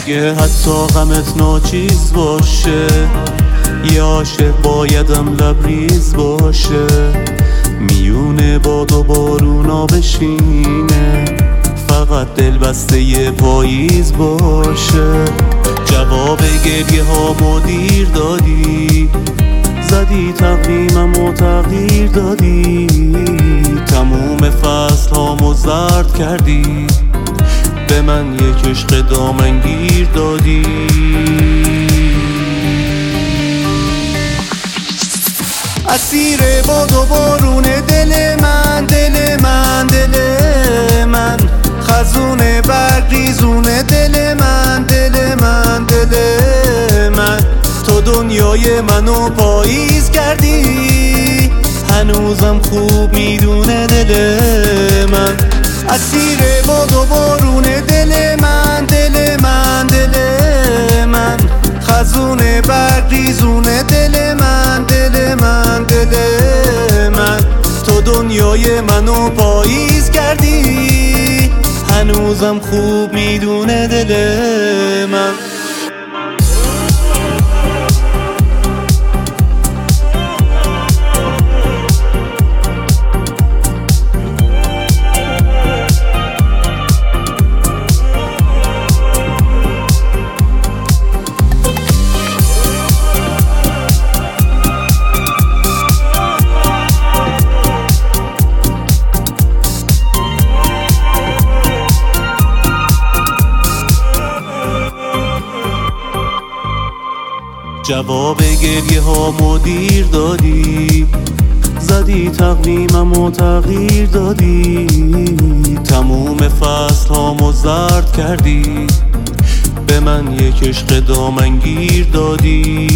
اگه حتی غمت ناچیز باشه، یه عاشق بایدم لبریز باشه، میونه باد و بارونا بشینه، فقط دل بسته یه پاییز باشه. جواب گریه ها دیر دادی، زدی تقویمم و تغییر دادی، تموم فصل هامو زرد کردی، به من یک عشق دامنگیر دادی. اسیر باد و بارون دل من، دل من، دل من، خزون برگریزون دل من، دل من، دل من، تو دنیای منو پاییز کردی، هنوزم خوب میدونه دل من. اسیر باد و بارون دل من، دل من، دل من، خزون برگریزون دل من، دل من، دل من، تو دنیای منو پاییز کردی، هنوزم خوب میدونه دل من. جواب گریه ها دیر دادی، زدی تقویمم و تغییر دادی، تموم فصل هامو زرد کردی، به من یک عشق دامنگیر دادی.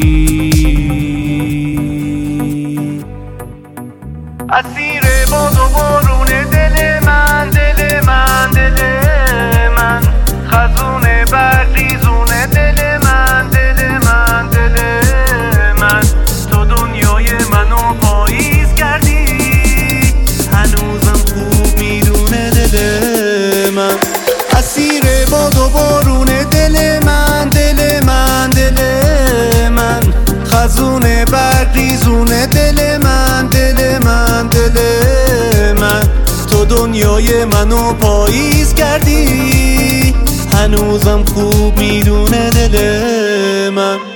اسیر باد و بارون دل من، دل من، دل من، خزون برگریزون دل من، دل من، دل من، تو دنیای منو پاییز کردی، هنوزم خوب میدونه دل من. اسیر باد و بارون دل من، دل من، دل من، خزون برگریزون دل من، دل من، دل من، تو دنیای منو پاییز کردی، هنوزم خوب میدونه دل من.